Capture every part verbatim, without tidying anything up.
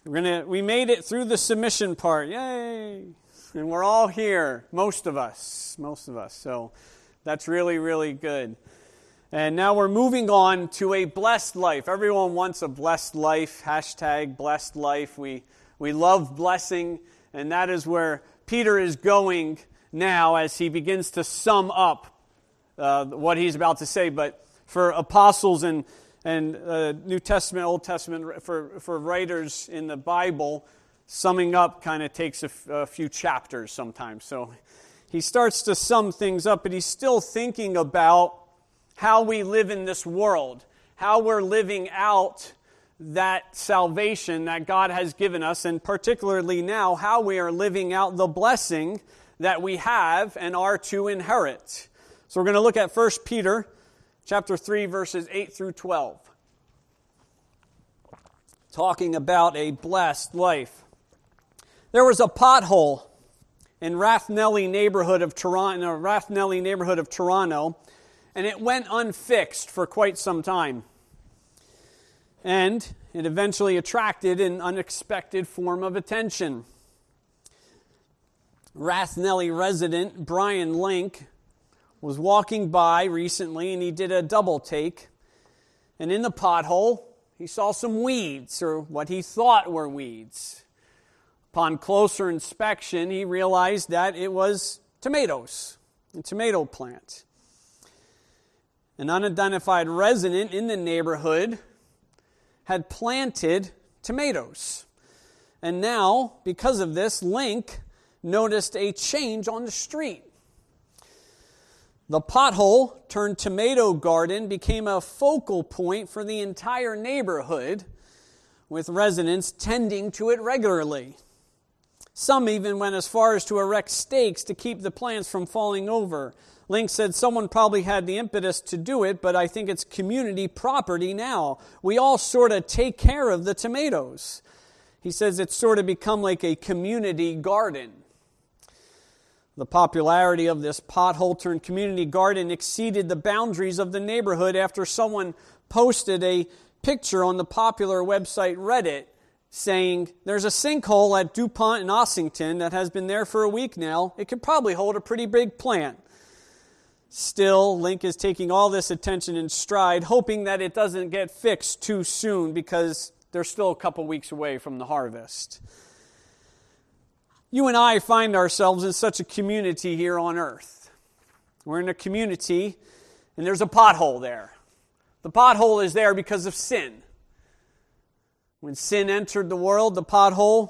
We're gonna we made it through the submission part. Yay! And we're all here, most of us, most of us. So that's really, really good. And now we're moving on to a blessed life. Everyone wants a blessed life. Hashtag blessed life. We we love blessing, and that is where Peter is going now as he begins to sum up uh, what he's about to say. But for apostles and And uh, New Testament, Old Testament, for, for writers in the Bible, summing up kind of takes a, f- a few chapters sometimes. So he starts to sum things up, but he's still thinking about how we live in this world, how we're living out that salvation that God has given us, and particularly now, how we are living out the blessing that we have and are to inherit. So we're going to look at First Peter chapter three, verses eight through twelve. Talking about a blessed life. There was a pothole in Rathnelly neighborhood of Toronto, Rathnelly neighborhood of Toronto, and it went unfixed for quite some time. And it eventually attracted an unexpected form of attention. Rathnelly resident Brian Link was walking by recently, and he did a double take. And in the pothole, he saw some weeds, or what he thought were weeds. Upon closer inspection, he realized that it was tomatoes, a tomato plant. An unidentified resident in the neighborhood had planted tomatoes. And now, because of this, Link noticed a change on the street. The pothole turned tomato garden became a focal point for the entire neighborhood, with residents tending to it regularly. Some even went as far as to erect stakes to keep the plants from falling over. Link said someone probably had the impetus to do it, but I think it's community property now. We all sort of take care of the tomatoes. He says it's sort of become like a community garden. The popularity of this pothole-turned community garden exceeded the boundaries of the neighborhood after someone posted a picture on the popular website Reddit saying, "There's a sinkhole at DuPont in Ossington that has been there for a week now. It could probably hold a pretty big plant." Still, Link is taking all this attention in stride, hoping that it doesn't get fixed too soon because they're still a couple weeks away from the harvest. You and I find ourselves in such a community here on earth. We're in a community, and there's a pothole there. The pothole is there because of sin. When sin entered the world, the pothole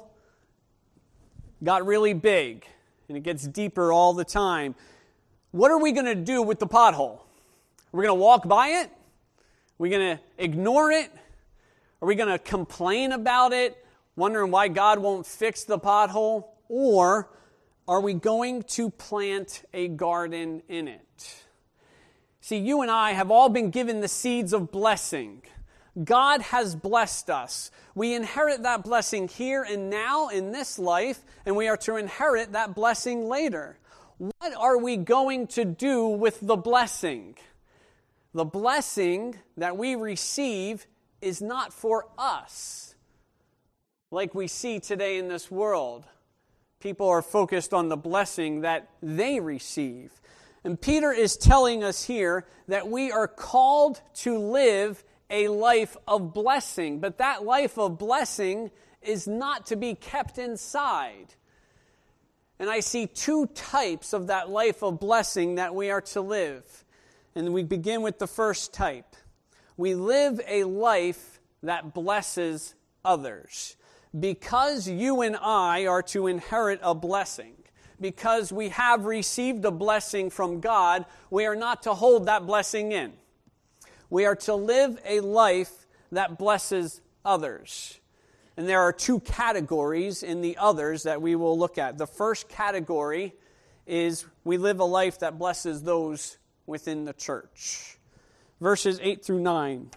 got really big, and it gets deeper all the time. What are we going to do with the pothole? Are we going to walk by it? Are we going to ignore it? Are we going to complain about it, wondering why God won't fix the pothole? Or are we going to plant a garden in it? See, you and I have all been given the seeds of blessing. God has blessed us. We inherit that blessing here and now in this life, and we are to inherit that blessing later. What are we going to do with the blessing? The blessing that we receive is not for us, like we see today in this world. People are focused on the blessing that they receive. And Peter is telling us here that we are called to live a life of blessing. But that life of blessing is not to be kept inside. And I see two types of that life of blessing that we are to live. And we begin with the first type. We live a life that blesses others. Because you and I are to inherit a blessing, because we have received a blessing from God, we are not to hold that blessing in. We are to live a life that blesses others. And there are two categories in the others that we will look at. The first category is we live a life that blesses those within the church. Verses eight through nine.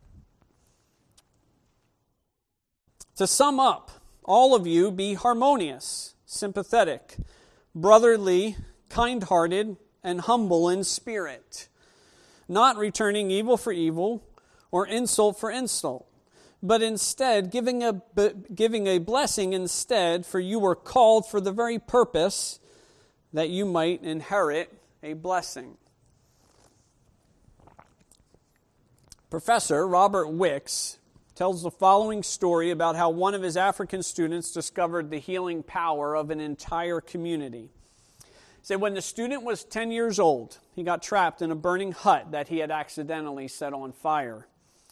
To sum up, all of you be harmonious, sympathetic, brotherly, kind-hearted, and humble in spirit, not returning evil for evil or insult for insult, but instead giving a, giving a blessing instead, for you were called for the very purpose that you might inherit a blessing. Professor Robert Wicks tells the following story about how one of his African students discovered the healing power of an entire community. He said when the student was ten years old, he got trapped in a burning hut that he had accidentally set on fire.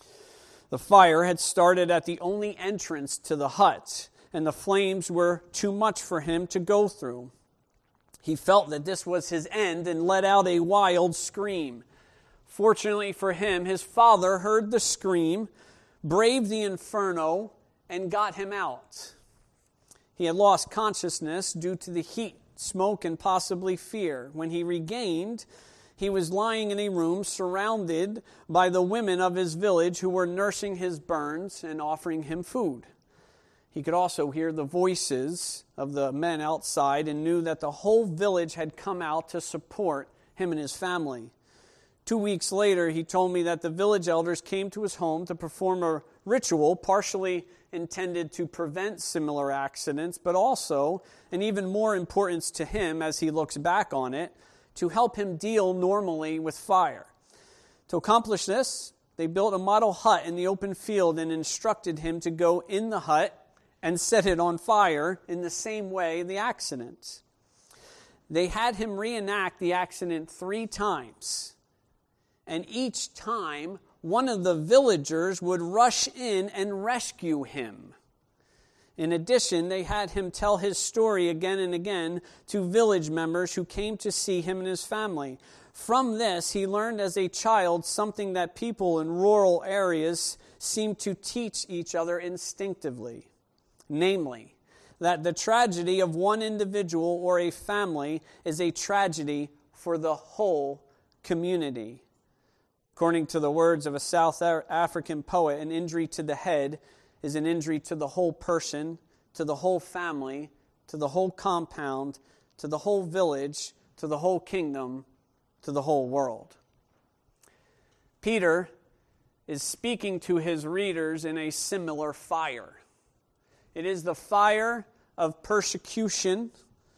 The fire had started at the only entrance to the hut, and the flames were too much for him to go through. He felt that this was his end and let out a wild scream. Fortunately for him, his father heard the scream, braved the inferno, and got him out. He had lost consciousness due to the heat, smoke, and possibly fear. When he regained, he was lying in a room surrounded by the women of his village who were nursing his burns and offering him food. He could also hear the voices of the men outside and knew that the whole village had come out to support him and his family. Two weeks later, he told me that the village elders came to his home to perform a ritual partially intended to prevent similar accidents, but also, and even more importance to him as he looks back on it, to help him deal normally with fire. To accomplish this, they built a model hut in the open field and instructed him to go in the hut and set it on fire in the same way the accident. They had him reenact the accident three times. And each time, one of the villagers would rush in and rescue him. In addition, they had him tell his story again and again to village members who came to see him and his family. From this, he learned as a child something that people in rural areas seem to teach each other instinctively. Namely, that the tragedy of one individual or a family is a tragedy for the whole community. According to the words of a South African poet, an injury to the head is an injury to the whole person, to the whole family, to the whole compound, to the whole village, to the whole kingdom, to the whole world. Peter is speaking to his readers in a similar fire. It is the fire of persecution,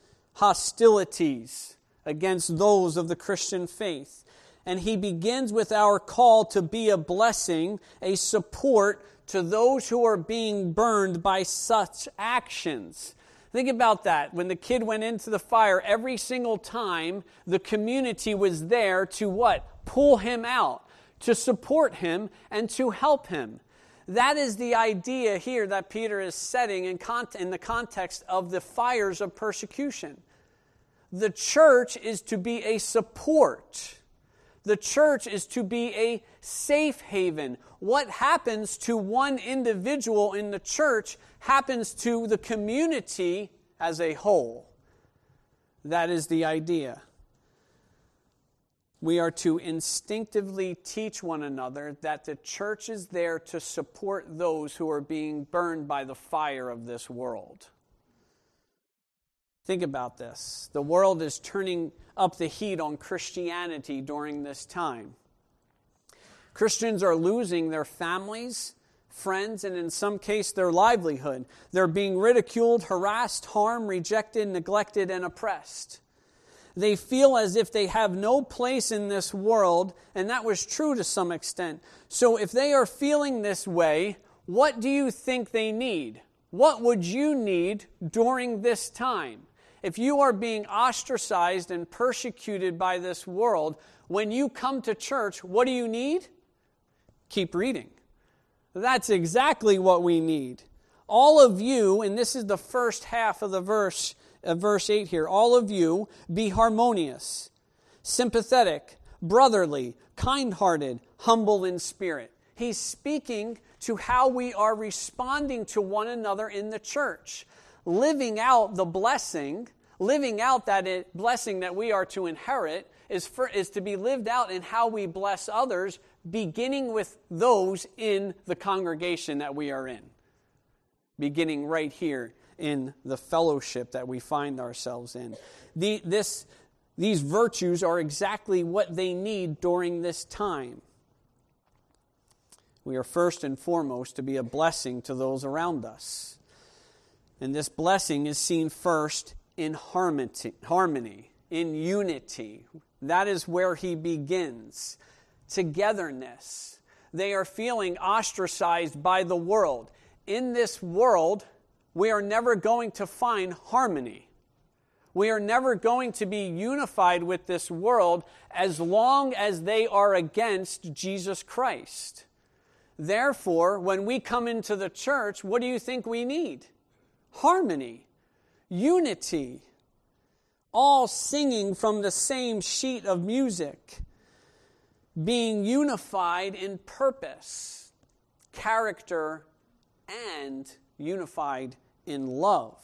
hostilities against those of the Christian faith. And he begins with our call to be a blessing, a support to those who are being burned by such actions. Think about that. When the kid went into the fire, every single time the community was there to what? Pull him out, to support him, and to help him. That is the idea here that Peter is setting in, con- in the context of the fires of persecution. The church is to be a support. The church is to be a safe haven. What happens to one individual in the church happens to the community as a whole. That is the idea. We are to instinctively teach one another that the church is there to support those who are being burned by the fire of this world. Think about this. The world is turning up the heat on Christianity during this time. Christians are losing their families, friends, and in some case their livelihood. They're being ridiculed, harassed, harmed, rejected, neglected, and oppressed. They feel as if they have no place in this world, and that was true to some extent. So if they are feeling this way, what do you think they need? What would you need during this time? If you are being ostracized and persecuted by this world, when you come to church, what do you need? Keep reading. That's exactly what we need. All of you, and this is the first half of the verse, uh, verse eight here, all of you be harmonious, sympathetic, brotherly, kind-hearted, humble in spirit. He's speaking to how we are responding to one another in the church. Living out the blessing, living out that it, blessing that we are to inherit is, for, is to be lived out in how we bless others, beginning with those in the congregation that we are in. Beginning right here in the fellowship that we find ourselves in. The, this, these virtues are exactly what they need during this time. We are first and foremost to be a blessing to those around us. And this blessing is seen first in harmony, harmony, in unity. That is where he begins. Togetherness. They are feeling ostracized by the world. In this world, we are never going to find harmony. We are never going to be unified with this world as long as they are against Jesus Christ. Therefore, when we come into the church, what do you think we need? Harmony, unity, all singing from the same sheet of music, being unified in purpose, character, and unified in love.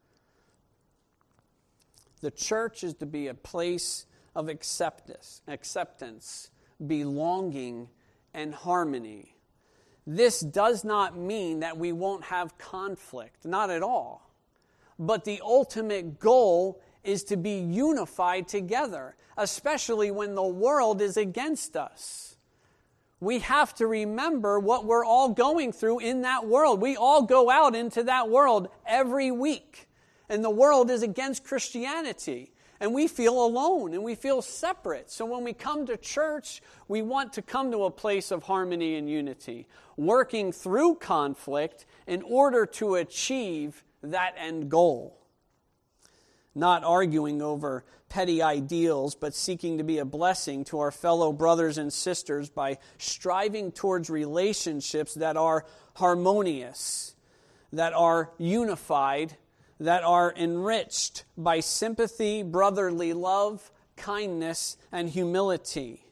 The church is to be a place of acceptance, acceptance, belonging, and harmony. This does not mean that we won't have conflict, not at all. But the ultimate goal is to be unified together, especially when the world is against us. We have to remember what we're all going through in that world. We all go out into that world every week, and the world is against Christianity. And we feel alone and we feel separate. So when we come to church, we want to come to a place of harmony and unity, working through conflict in order to achieve that end goal. Not arguing over petty ideals, but seeking to be a blessing to our fellow brothers and sisters by striving towards relationships that are harmonious, that are unified, that are enriched by sympathy, brotherly love, kindness, and humility.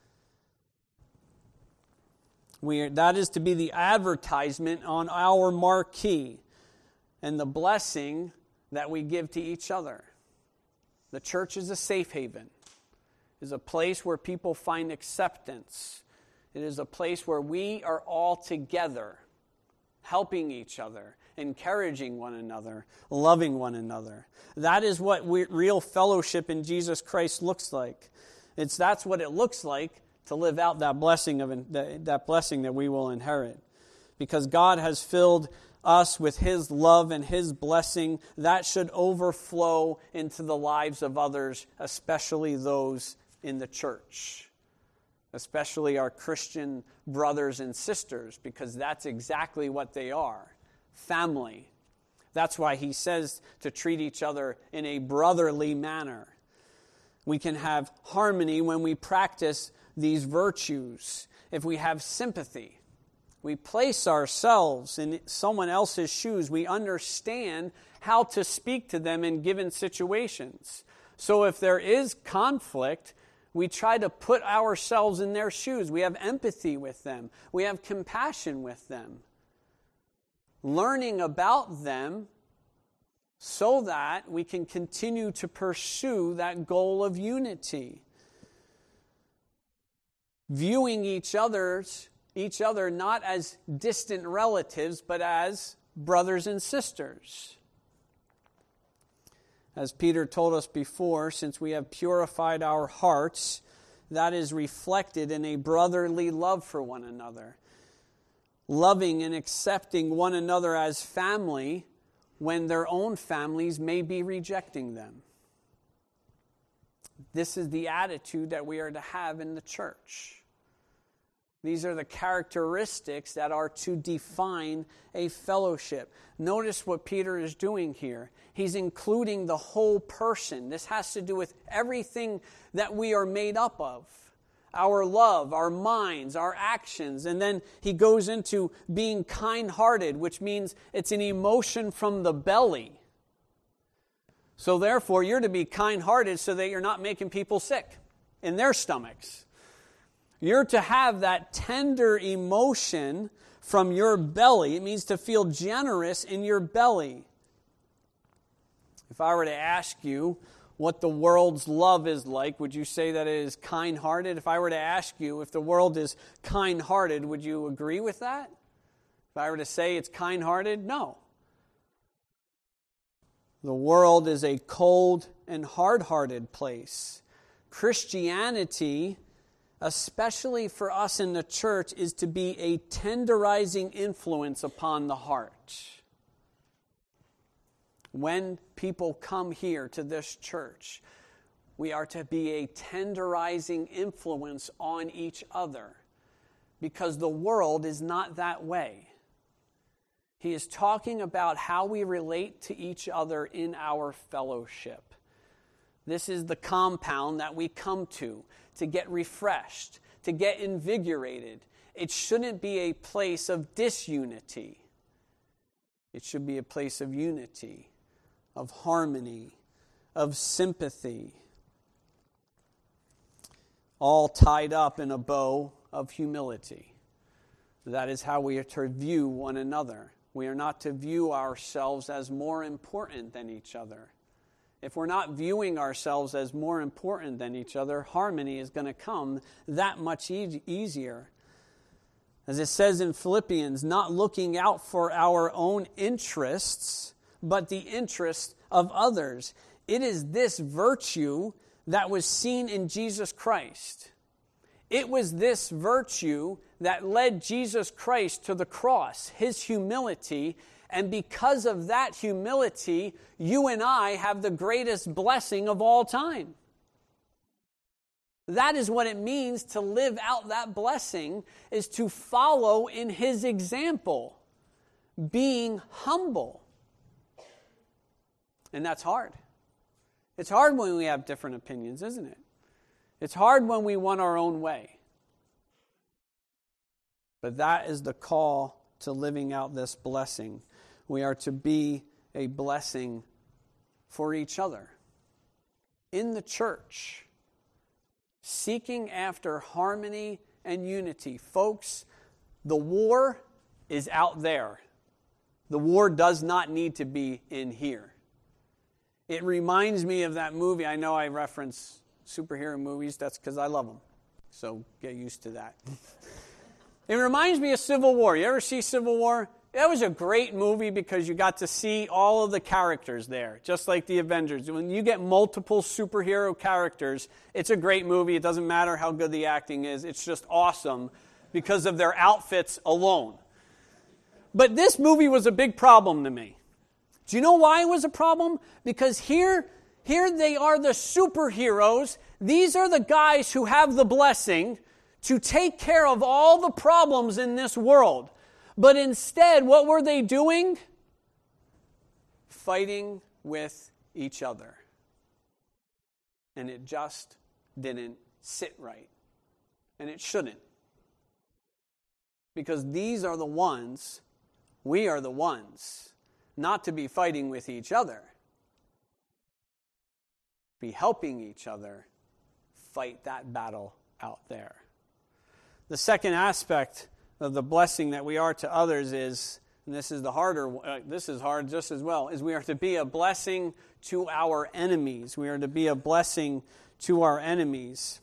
We are, that is to be the advertisement on our marquee and the blessing that we give to each other. The church is a safe haven. It is a place where people find acceptance. It is a place where we are all together, helping each other, encouraging one another, loving one another. That is what we, real fellowship in Jesus Christ looks like. It's that's what it looks like to live out that blessing of that, that blessing that we will inherit. Because God has filled us with His love and His blessing, that should overflow into the lives of others, especially those in the church. Especially our Christian brothers and sisters, because that's exactly what they are. Family. That's why he says to treat each other in a brotherly manner. We can have harmony when we practice these virtues. If we have sympathy, we place ourselves in someone else's shoes. We understand how to speak to them in given situations. So if there is conflict, we try to put ourselves in their shoes. We have empathy with them. We have compassion with them. Learning about them so that we can continue to pursue that goal of unity. Viewing each other's each other not as distant relatives, but as brothers and sisters. As Peter told us before, since we have purified our hearts, that is reflected in a brotherly love for one another. Loving and accepting one another as family when their own families may be rejecting them. This is the attitude that we are to have in the church. These are the characteristics that are to define a fellowship. Notice what Peter is doing here. He's including the whole person. This has to do with everything that we are made up of. Our love, our minds, our actions. And then he goes into being kind-hearted, which means it's an emotion from the belly. So therefore, you're to be kind-hearted so that you're not making people sick in their stomachs. You're to have that tender emotion from your belly. It means to feel generous in your belly. If I were to ask you what the world's love is like, would you say that it is kind-hearted? If I were to ask you if the world is kind-hearted, would you agree with that? If I were to say it's kind-hearted, no. The world is a cold and hard-hearted place. Christianity especially for us in the church, is to be a tenderizing influence upon the heart. When people come here to this church, we are to be a tenderizing influence on each other, because the world is not that way. He is talking about how we relate to each other in our fellowship. This is the compound that we come to, to get refreshed, to get invigorated. It shouldn't be a place of disunity. It should be a place of unity, of harmony, of sympathy, all tied up in a bow of humility. That is how we are to view one another. We are not to view ourselves as more important than each other. If we're not viewing ourselves as more important than each other, harmony is going to come that much e- easier. As it says in Philippians, not looking out for our own interests, but the interests of others. It is this virtue that was seen in Jesus Christ. It was this virtue that led Jesus Christ to the cross, his humility. And because of that humility, you and I have the greatest blessing of all time. That is what it means to live out that blessing, is to follow in his example, being humble. And that's hard. It's hard when we have different opinions, isn't it? It's hard when we want our own way. But that is the call to living out this blessing. We are to be a blessing for each other. In the church, seeking after harmony and unity. Folks, the war is out there. The war does not need to be in here. It reminds me of that movie. I know I reference superhero movies. That's because I love them. So get used to that. It reminds me of Civil War. You ever see Civil War? That was a great movie because you got to see all of the characters there, just like the Avengers. When you get multiple superhero characters, it's a great movie. It doesn't matter how good the acting is. It's just awesome because of their outfits alone. But this movie was a big problem to me. Do you know why it was a problem? Because here, here they are the superheroes. These are the guys who have the blessing to take care of all the problems in this world. But instead, what were they doing? Fighting with each other. And it just didn't sit right. And it shouldn't. Because these are the ones, we are the ones, not to be fighting with each other. Be helping each other fight that battle out there. The second aspect of the blessing that we are to others is, and this is the harder, uh, this is hard just as well, is we are to be a blessing to our enemies. We are to be a blessing to our enemies.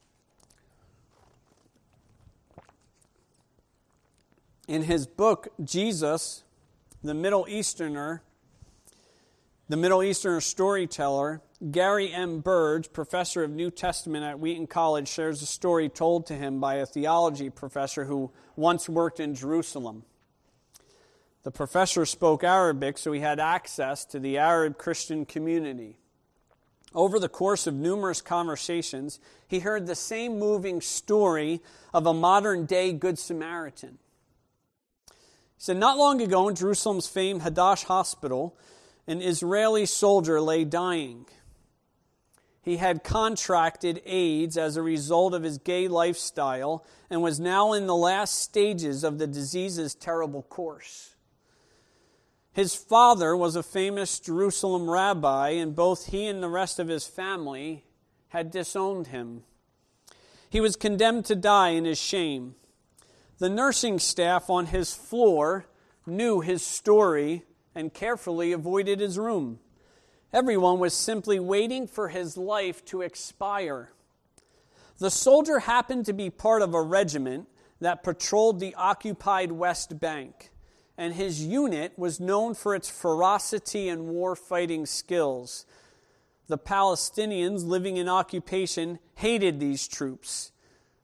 In his book, Jesus, the Middle Easterner, the Middle Easterner storyteller, Gary M. Burge, professor of New Testament at Wheaton College, shares a story told to him by a theology professor who once worked in Jerusalem. The professor spoke Arabic, so he had access to the Arab Christian community. Over the course of numerous conversations, he heard the same moving story of a modern-day Good Samaritan. He said, not long ago in Jerusalem's famed Hadash Hospital, an Israeli soldier lay dying. He had contracted AIDS as a result of his gay lifestyle and was now in the last stages of the disease's terrible course. His father was a famous Jerusalem rabbi, and both he and the rest of his family had disowned him. He was condemned to die in his shame. The nursing staff on his floor knew his story and carefully avoided his room. Everyone was simply waiting for his life to expire. The soldier happened to be part of a regiment that patrolled the occupied West Bank, and his unit was known for its ferocity and war-fighting skills. The Palestinians living in occupation hated these troops.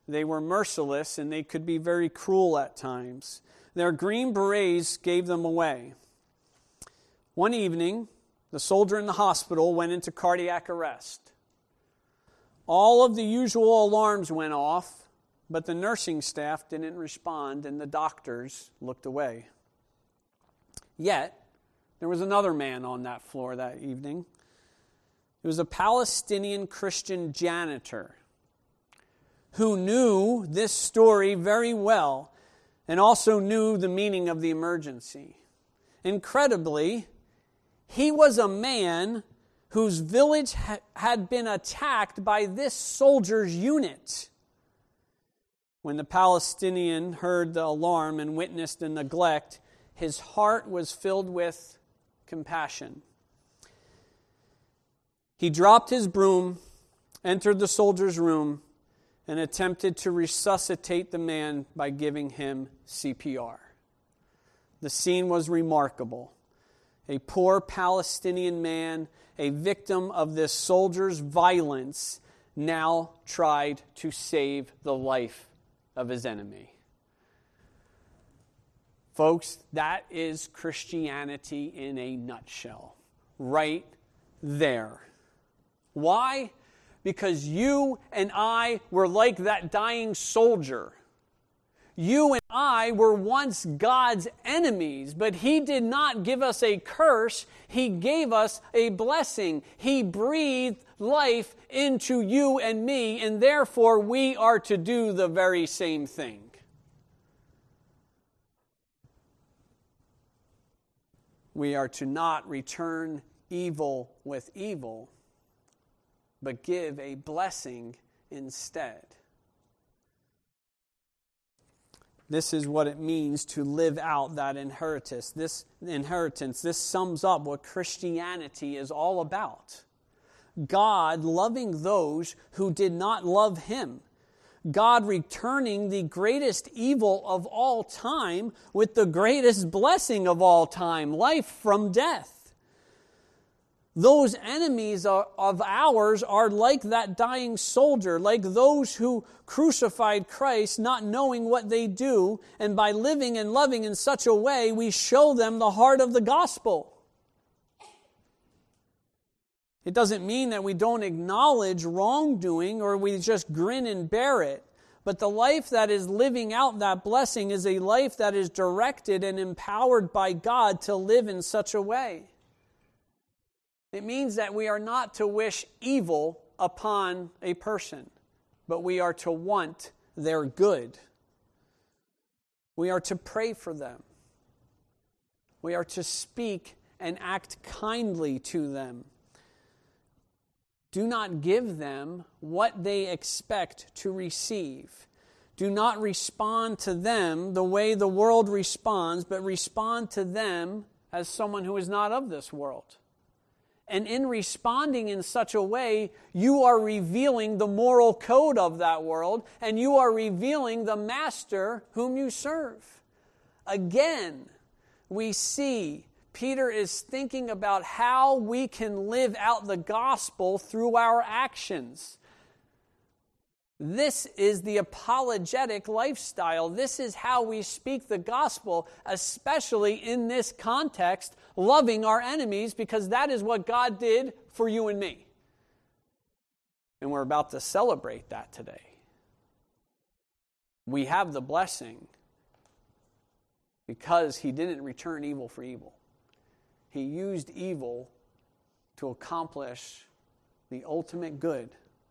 They were merciless, and they could be very cruel at times. Their green berets gave them away. One evening, the soldier in the hospital went into cardiac arrest. All of the usual alarms went off, but the nursing staff didn't respond, and the doctors looked away. Yet, there was another man on that floor that evening. It was a Palestinian Christian janitor who knew this story very well and also knew the meaning of the emergency. Incredibly, he was a man whose village ha- had been attacked by this soldier's unit. When the Palestinian heard the alarm and witnessed the neglect, his heart was filled with compassion. He dropped his broom, entered the soldier's room, and attempted to resuscitate the man by giving him C P R. The scene was remarkable. A poor Palestinian man, a victim of this soldier's violence, now tried to save the life of his enemy. Folks, that is Christianity in a nutshell. Right there. Why? Because you and I were like that dying soldier. You and I were once God's enemies, but He did not give us a curse. He gave us a blessing. He breathed life into you and me, and therefore we are to do the very same thing. We are to not return evil with evil, but give a blessing instead. This is what it means to live out that inheritance. This inheritance, this sums up what Christianity is all about. God loving those who did not love Him. God returning the greatest evil of all time with the greatest blessing of all time, life from death. Those enemies of ours are like that dying soldier, like those who crucified Christ, not knowing what they do, and by living and loving in such a way, we show them the heart of the gospel. It doesn't mean that we don't acknowledge wrongdoing or we just grin and bear it. But the life that is living out that blessing is a life that is directed and empowered by God to live in such a way. It means that we are not to wish evil upon a person, but we are to want their good. We are to pray for them. We are to speak and act kindly to them. Do not give them what they expect to receive. Do not respond to them the way the world responds, but respond to them as someone who is not of this world. And in responding in such a way, you are revealing the moral code of that world, and you are revealing the master whom you serve. Again, we see Peter is thinking about how we can live out the gospel through our actions. This is the apologetic lifestyle. This is how we speak the gospel, especially in this context, loving our enemies, because that is what God did for you and me. And we're about to celebrate that today. We have the blessing because He didn't return evil for evil. He used evil to accomplish the ultimate good.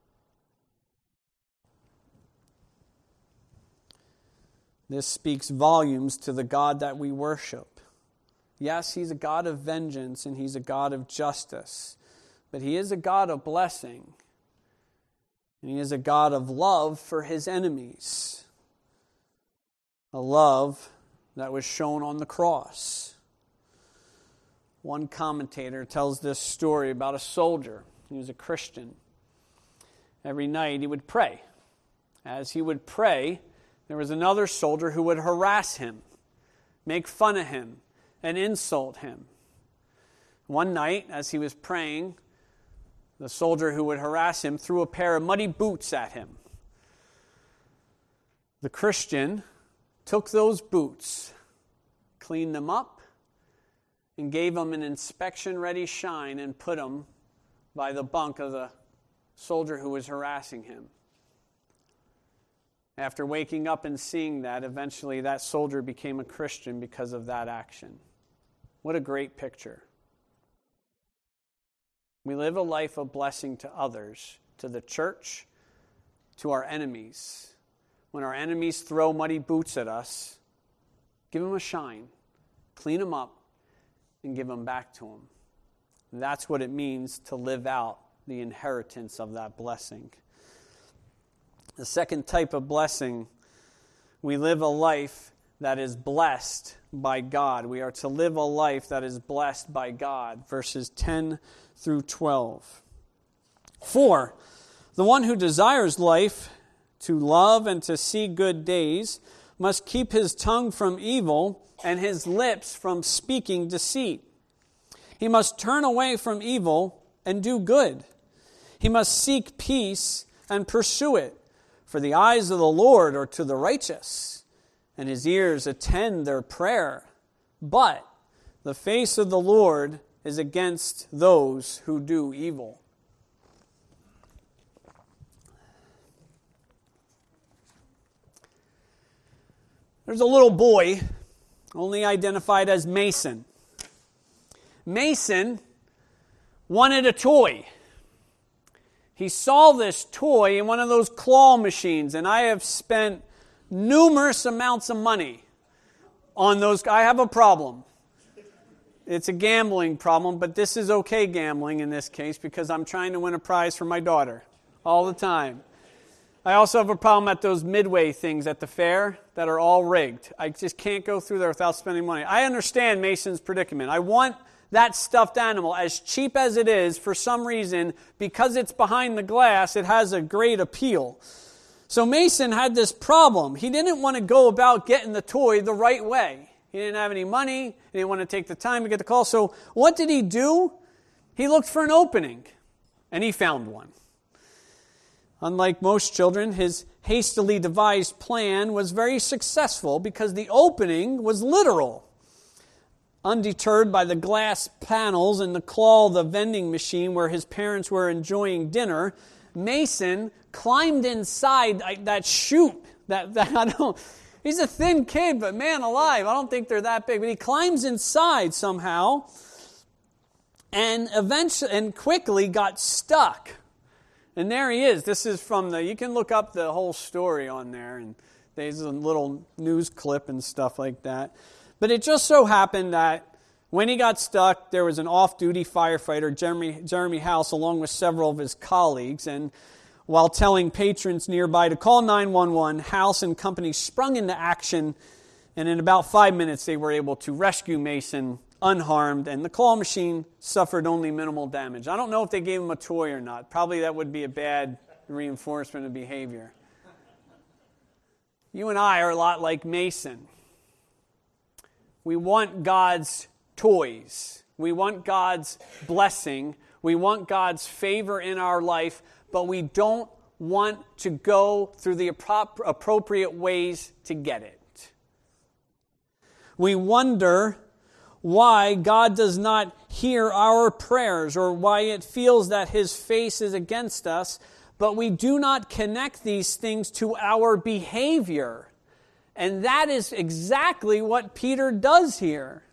This speaks volumes to the God that we worship. Yes, He's a God of vengeance and He's a God of justice, but He is a God of blessing. And He is a God of love for His enemies. A love that was shown on the cross. One commentator tells this story about a soldier. He was a Christian. Every night he would pray. As he would pray, there was another soldier who would harass him, make fun of him, and insult him. One night, as he was praying, the soldier who would harass him threw a pair of muddy boots at him. The Christian took those boots, cleaned them up, and gave them an inspection-ready shine and put them by the bunk of the soldier who was harassing him. After waking up and seeing that, eventually that soldier became a Christian because of that action. What a great picture. We live a life of blessing to others, to the church, to our enemies. When our enemies throw muddy boots at us, give them a shine, clean them up, and give them back to them. That's what it means to live out the inheritance of that blessing. The second type of blessing, we live a life that is blessed by God. We are to live a life that is blessed by God. Verses ten through twelve. For the one who desires life, to love and to see good days, must keep his tongue from evil and his lips from speaking deceit. He must turn away from evil and do good. He must seek peace and pursue it. For the eyes of the Lord are to the righteous, and his ears attend their prayer. But the face of the Lord is against those who do evil. There's a little boy, only identified as Mason. Mason wanted a toy. He saw this toy in one of those claw machines, and I have spent numerous amounts of money on those. I have a problem. It's a gambling problem, but this is okay gambling in this case because I'm trying to win a prize for my daughter all the time. I also have a problem at those Midway things at the fair that are all rigged. I just can't go through there without spending money. I understand Mason's predicament. I want that stuffed animal, as cheap as it is, for some reason, because it's behind the glass, it has a great appeal. So Mason had this problem. He didn't want to go about getting the toy the right way. He didn't have any money. He didn't want to take the time to get the call. So what did he do? He looked for an opening, and he found one. Unlike most children, his hastily devised plan was very successful because the opening was literal. Undeterred by the glass panels and the claw of the vending machine where his parents were enjoying dinner, Mason climbed inside that chute. That, that I don't. He's a thin kid, but man alive, I don't think they're that big. But he climbs inside somehow, and eventually, and quickly got stuck. And there he is. This is from the. You can look up the whole story on there, and there's a little news clip and stuff like that. But it just so happened that when he got stuck, there was an off-duty firefighter, Jeremy, Jeremy House, along with several of his colleagues. And while telling patrons nearby to call nine one one, House and company sprung into action. And in about five minutes, they were able to rescue Mason unharmed. And the claw machine suffered only minimal damage. I don't know if they gave him a toy or not. Probably that would be a bad reinforcement of behavior. You and I are a lot like Mason. We want God's toys. We want God's blessing. We want God's favor in our life, but we don't want to go through the appropriate ways to get it. We wonder why God does not hear our prayers or why it feels that His face is against us, but we do not connect these things to our behavior. And that is exactly what Peter does here.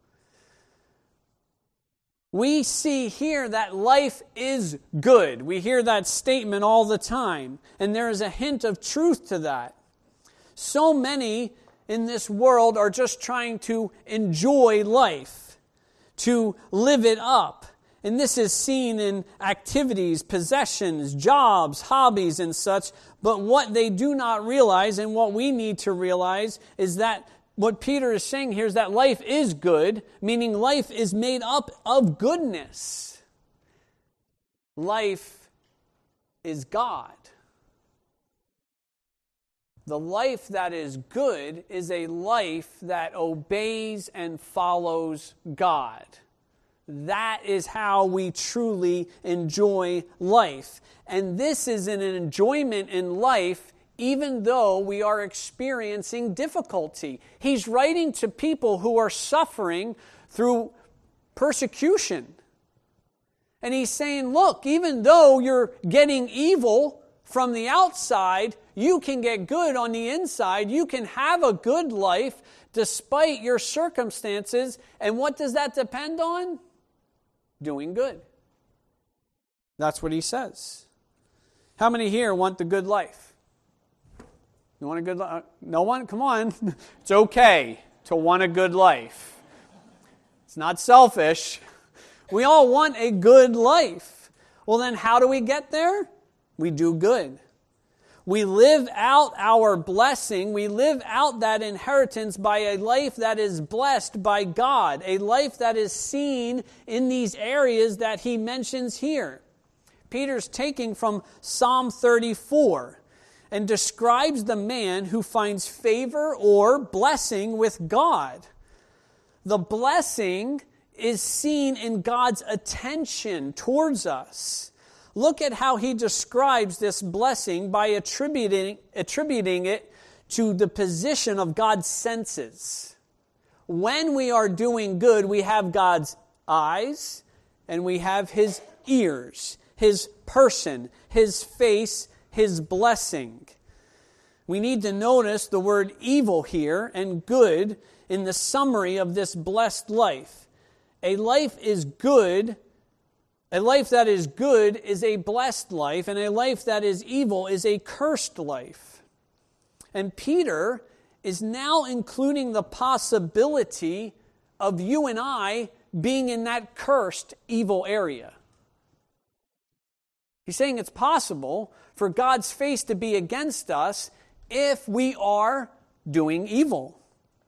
We see here that life is good. We hear that statement all the time. And there is a hint of truth to that. So many in this world are just trying to enjoy life, to live it up. And this is seen in activities, possessions, jobs, hobbies, and such. But what they do not realize, and what we need to realize, is that what Peter is saying here is that life is good, meaning life is made up of goodness. Life is God. The life that is good is a life that obeys and follows God. That is how we truly enjoy life. And this is an enjoyment in life even though we are experiencing difficulty. He's writing to people who are suffering through persecution. And he's saying, look, even though you're getting evil from the outside, you can get good on the inside. You can have a good life despite your circumstances. And what does that depend on? Doing good. That's what he says. How many here want the good life? You want a good life? No one? Come on. It's okay to want a good life. It's not selfish. We all want a good life. Well, then how do we get there? We do good. We live out our blessing. We live out that inheritance by a life that is blessed by God, a life that is seen in these areas that he mentions here. Peter's taking from Psalm thirty-four and describes the man who finds favor or blessing with God. The blessing is seen in God's attention towards us. Look at how he describes this blessing by attributing, attributing it to the position of God's senses. When we are doing good, we have God's eyes and we have his ears, his person, his face, his blessing. We need to notice the word evil here and good in the summary of this blessed life. A life is good. A life that is good is a blessed life, and a life that is evil is a cursed life. And Peter is now including the possibility of you and I being in that cursed evil area. He's saying it's possible for God's face to be against us if we are doing evil.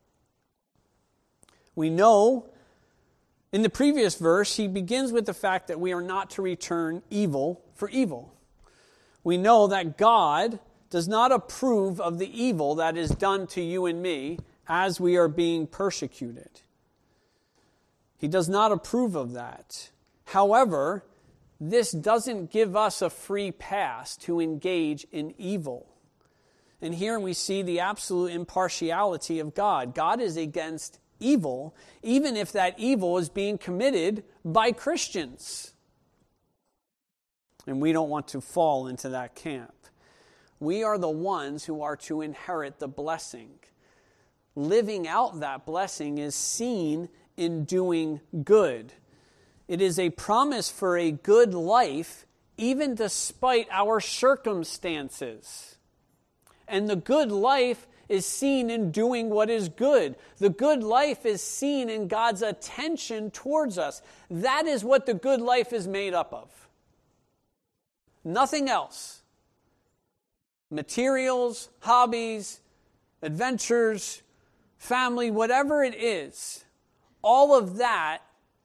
We know in the previous verse, he begins with the fact that we are not to return evil for evil. We know that God does not approve of the evil that is done to you and me as we are being persecuted. He does not approve of that. However, this doesn't give us a free pass to engage in evil. And here we see the absolute impartiality of God. God is against evil, even if that evil is being committed by Christians. And we don't want to fall into that camp. We are the ones who are to inherit the blessing. Living out that blessing is seen in doing good. It is a promise for a good life, even despite our circumstances. And the good life is seen in doing what is good. The good life is seen in God's attention towards us. That is what the good life is made up of. Nothing else. Materials, hobbies, adventures, family, whatever it is, all of that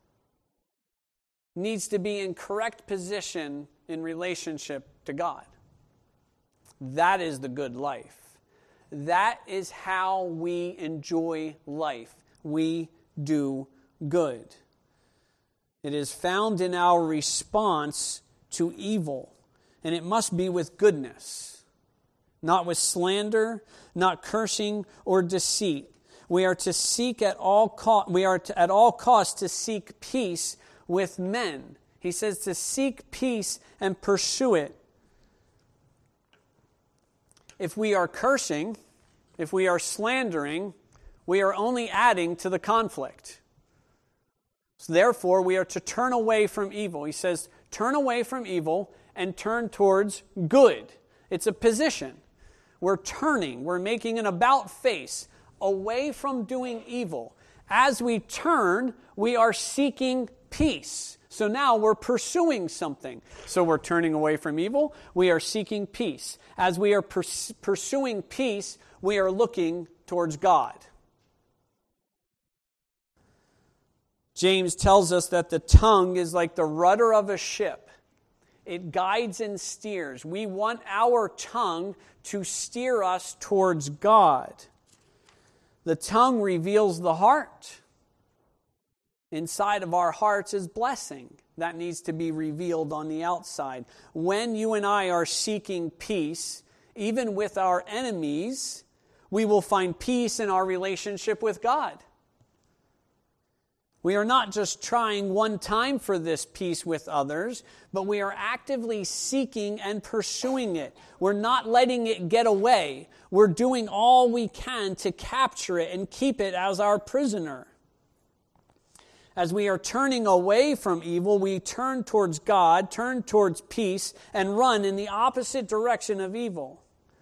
needs to be in correct position in relationship to God. That is the good life. That is how we enjoy life. We do good. It is found in our response to evil, and it must be with goodness, not with slander, not cursing or deceit. We are to seek at all co- we are to, at all costs to seek peace with men. He says to seek peace and pursue it. If we are cursing, if we are slandering, we are only adding to the conflict. So therefore, we are to turn away from evil. He says, turn away from evil and turn towards good. It's a position. We're turning, we're making an about face away from doing evil. As we turn, we are seeking peace. So now we're pursuing something. So we're turning away from evil. We are seeking peace. As we are pers- pursuing peace, we are looking towards God. James tells us that the tongue is like the rudder of a ship. It guides and steers. We want our tongue to steer us towards God. The tongue reveals the heart. Inside of our hearts is blessing. That needs to be revealed on the outside. When you and I are seeking peace, even with our enemies, we will find peace in our relationship with God. We are not just trying one time for this peace with others, but we are actively seeking and pursuing it. We're not letting it get away. We're doing all we can to capture it and keep it as our prisoner. As we are turning away from evil, we turn towards God, turn towards peace, and run in the opposite direction of evil.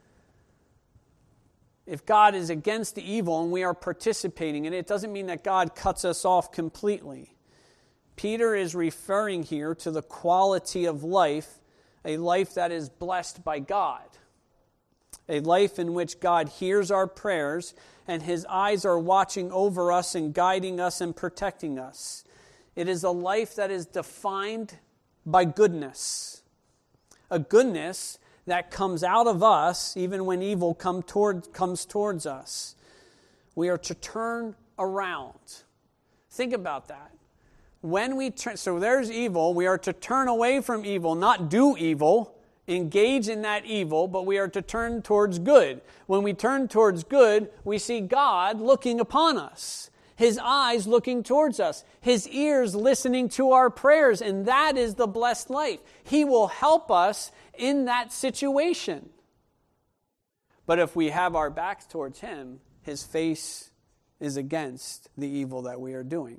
If God is against the evil and we are participating in it, it doesn't mean that God cuts us off completely. Peter is referring here to the quality of life, a life that is blessed by God, a life in which God hears our prayers and His eyes are watching over us and guiding us and protecting us. It is a life that is defined by goodness, a goodness that comes out of us even when evil come toward, comes towards us. We are to turn around. Think about that. When we turn, so there's evil, we are to turn away from evil, not do evil, engage in that evil, but we are to turn towards good. When we turn towards good, we see God looking upon us, His eyes looking towards us, His ears listening to our prayers, and that is the blessed life. He will help us in that situation. But if we have our backs towards Him, His face is against the evil that we are doing.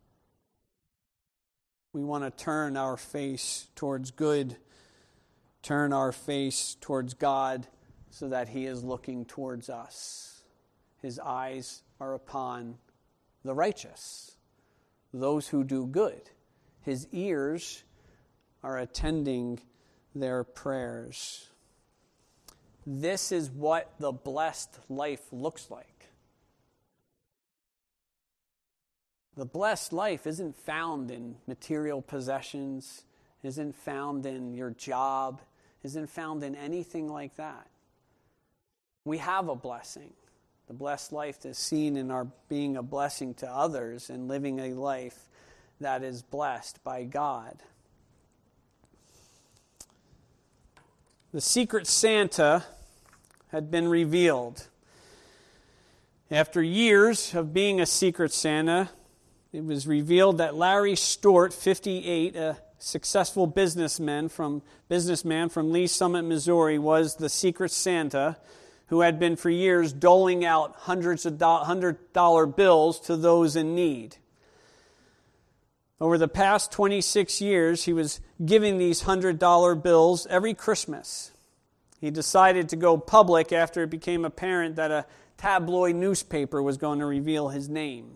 We want to turn our face towards good, turn our face towards God so that He is looking towards us. His eyes are upon the righteous, those who do good. His ears are attending their prayers. This is what the blessed life looks like. The blessed life isn't found in material possessions, isn't found in your job, isn't found in anything like that. We have a blessing. The blessed life is seen in our being a blessing to others and living a life that is blessed by God. The secret Santa had been revealed. After years of being a secret Santa, it was revealed that Larry Stewart, fifty-eight, a successful businessman from businessman from Lee Summit, Missouri, was the secret Santa who had been for years doling out hundreds of do- one hundred dollar bills to those in need. Over the past twenty-six years, he was giving these one hundred dollar bills every Christmas. He decided to go public after it became apparent that a tabloid newspaper was going to reveal his name.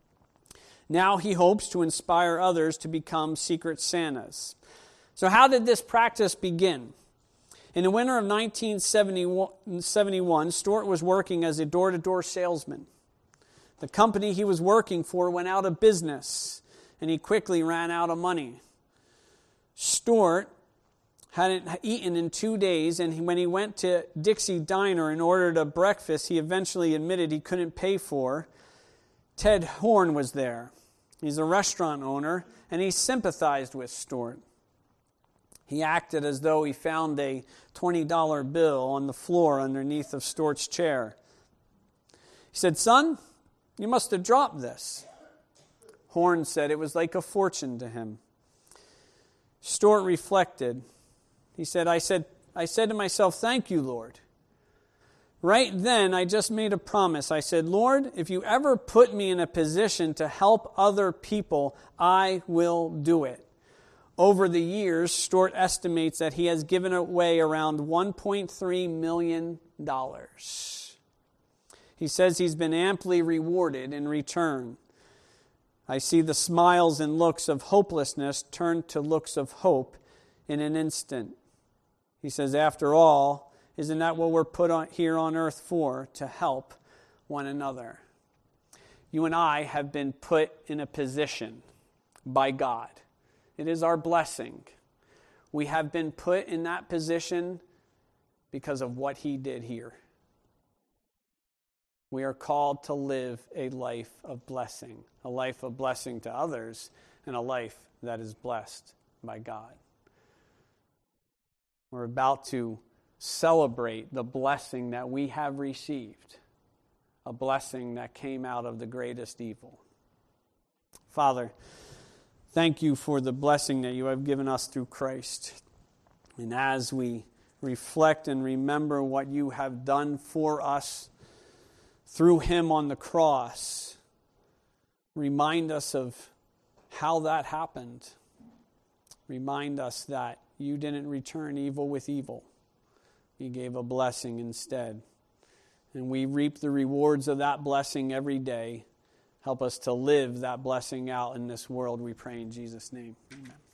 Now he hopes to inspire others to become secret Santas. So how did this practice begin? In the winter of nineteen seventy-one, Stewart was working as a door-to-door salesman. The company he was working for went out of business, and he quickly ran out of money. Stewart hadn't eaten in two days, and when he went to Dixie Diner and ordered a breakfast he eventually admitted he couldn't pay for, Ted Horn was there. He's a restaurant owner, and he sympathized with Stewart. He acted as though he found a twenty dollar bill on the floor underneath of Stewart's chair. He said, "Son, you must have dropped this." Horn said it was like a fortune to him. Stewart reflected. He said, I said, I said to myself, "Thank you, Lord." Right then, I just made a promise. I said, "Lord, if you ever put me in a position to help other people, I will do it." Over the years, Stewart estimates that he has given away around one point three million dollars. He says he's been amply rewarded in return. I see the smiles and looks of hopelessness turn to looks of hope in an instant. He says, after all, isn't that what we're put on here on earth for? To help one another. You and I have been put in a position by God. It is our blessing. We have been put in that position because of what He did here. We are called to live a life of blessing, a life of blessing to others, and a life that is blessed by God. We're about to celebrate the blessing that we have received, a blessing that came out of the greatest evil. Father, thank you for the blessing that you have given us through Christ. And as we reflect and remember what you have done for us through him on the cross, remind us of how that happened. Remind us that you didn't return evil with evil. You gave a blessing instead. And we reap the rewards of that blessing every day. Help us to live that blessing out in this world, we pray in Jesus' name. Amen.